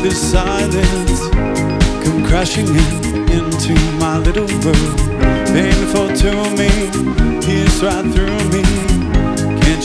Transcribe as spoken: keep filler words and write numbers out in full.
this silence come crashing in into my little world. Painful to me, pierce right through me.